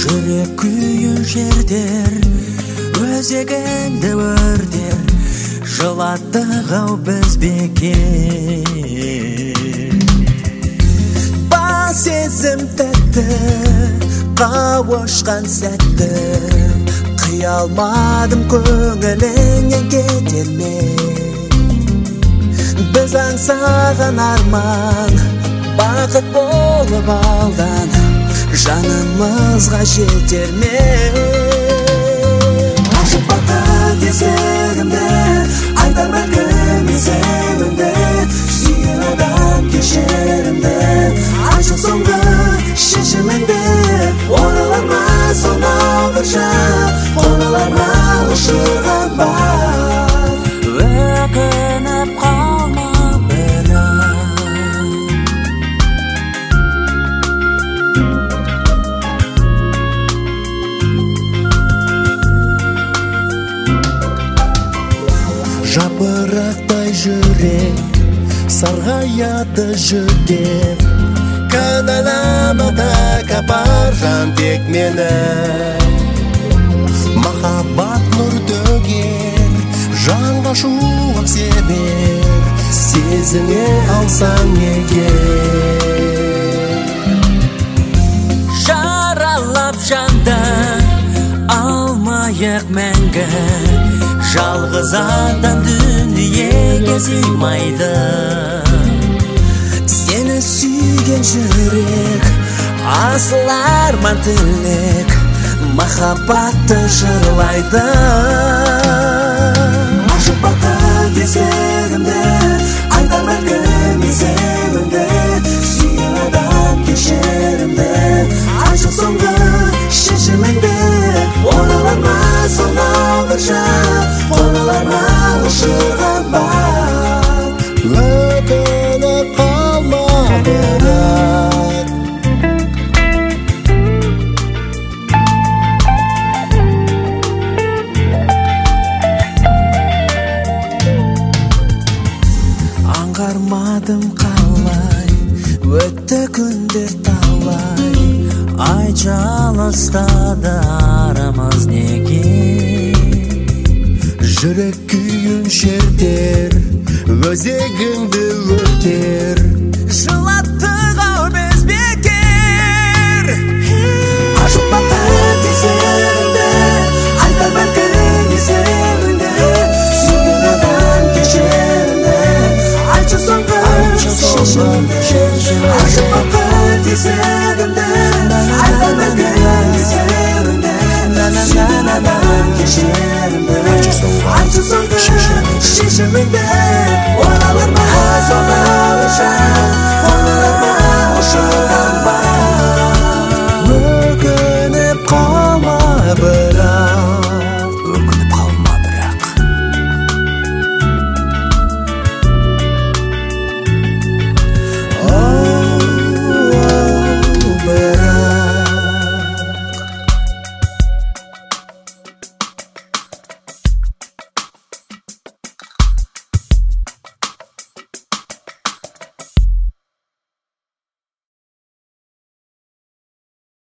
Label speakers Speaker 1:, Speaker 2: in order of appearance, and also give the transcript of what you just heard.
Speaker 1: Жүрек күйін жердер, өзегіңді өртер, жылаттық ау біз бекер. Бас сезім тәтті, қауышқан сәтті, қия алмадым көңіліңнен кетер ме. Біз аңсаған арман, бақыт болып алдан, жанымызға жетер ме. Ашып бақыт есігімді, айтар бәлкім есігімді, сүйген адам кешірімді, айтшы соңғы шешіміңді. Оралар ма сонау бір жақ, қоналар ма ұшырған бар. Өкініп қалма бірақ, жапырақтай жүрек сарғаяды жүдеп, кінәлама тәкаппар жан тек мені. Махаббат нұр төгер, жанға шуақ себер, сезіне алсаң егер. Жаралап жанды алмайық мәңгі, жалғыз адам дүниеге сыймайды. Сені сүйген жүрек, асыл арман тілек, махаббатты жырлайды. Ашып бақыт есігімді, айтар бәлкім есігімді, сүйген адам кешірімді, айтшы соңғы шешіміңді. Оралар ма сонау бір жақ, қоналар ма ұшырған бар. Өкініп қалма бірақ, аңғармадым қалай, өтті күндер талай, айтшы алыстады арамыз неге. Жүрек күйін шертер, өзегіңді өртер, жылаттық ау біз бекер. Ашып бақыт есігімді, айтар бәлкім есігімді, сүйген адам кешірімді, айтшы соңғы шешіміңді. Ашып бақыт есігімді, айтар бәлкім есігімді, сүйген адам кешірімді, айтшы соңғы шешіміңді.